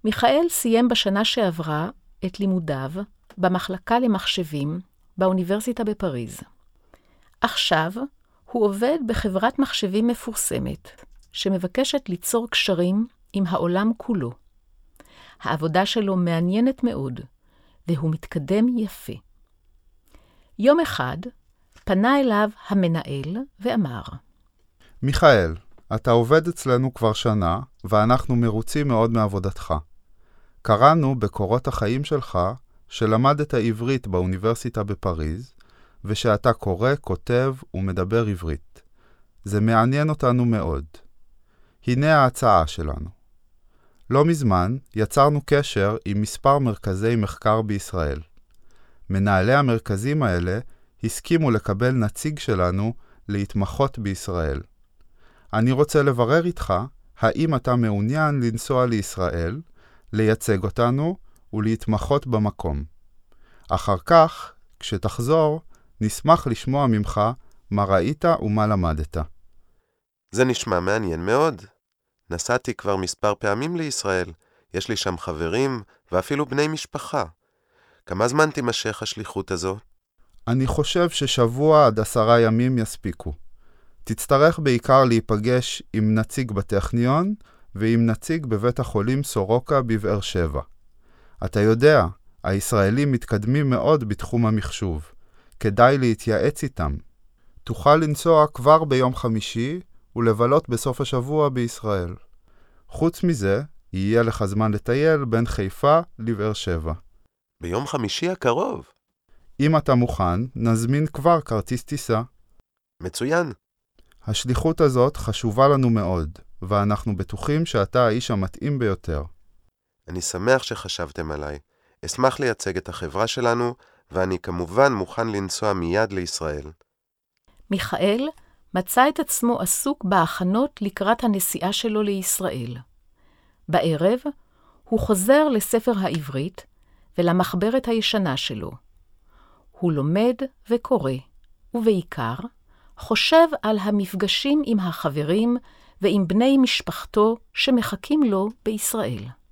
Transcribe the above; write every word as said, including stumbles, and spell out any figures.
מיכאל סיים בשנה שעברה את לימודיו במחלקה למחשבים באוניברסיטה בפריז. עכשיו הוא עובד בחברת מחשבים מפורסמת, שמבקשת ליצור קשרים עם העולם כולו. העבודה שלו מעניינת מאוד, והוא מתקדם יפה. יום אחד פנה אליו המנהל ואמר, מיכאל, אתה עובד אצלנו כבר שנה, ואנחנו מרוצים מאוד מעבודתך. קראנו בקורות החיים שלך שלמדת עברית באוניברסיטה בפריז, ושאתה קורא, כותב ומדבר עברית. זה מעניין אותנו מאוד. הנה ההצעה שלנו. לא מזמן יצרנו קשר עם מספר מרכזי מחקר בישראל. מנהלי המרכזים האלה הסכימו לקבל נציג שלנו להתמחות בישראל. אני רוצה לברר איתך האם אתה מעוניין לנסוע לישראל, לייצג אותנו ולהתמחות במקום. אחר כך, כשתחזור, נשמח לשמוע ממך מה ראית ומה למדת. זה נשמע מעניין מאוד. נסעתי כבר מספר פעמים לישראל, יש לי שם חברים ואפילו בני משפחה. כמה זמן תימשך השליחות הזו? אני חושב ששבוע עד עשרה ימים יספיקו. תצטרך בעיקר להיפגש עם נציג בטכניון ועם נציג בבית החולים סורוקה בבאר שבע. אתה יודע, הישראלים מתקדמים מאוד בתחום המחשוב. כדאי להתייעץ איתם. תוכל לנסוע כבר ביום חמישי ולבלות בסוף השבוע בישראל. חוץ מזה, יהיה לך זמן לטייל בין חיפה לבאר שבע. ביום חמישי הקרוב. אם אתה מוכן, נזמין כבר כרטיס טיסה. מצוין. השליחות הזאת חשובה לנו מאוד, ואנחנו בטוחים שאתה האיש המתאים ביותר. אני שמח שחשבתם עליי. אשמח לייצג את החברה שלנו, ואני כמובן מוכן לנסוע מיד לישראל. מיכאל מצא את עצמו עסוק בהכנות לקראת הנסיעה שלו לישראל. בערב הוא חוזר לספר העברית ולמחברת הישנה שלו. הוא לומד וקורא, ובעיקר חושב על המפגשים עם החברים ועם בני משפחתו שמחכים לו בישראל.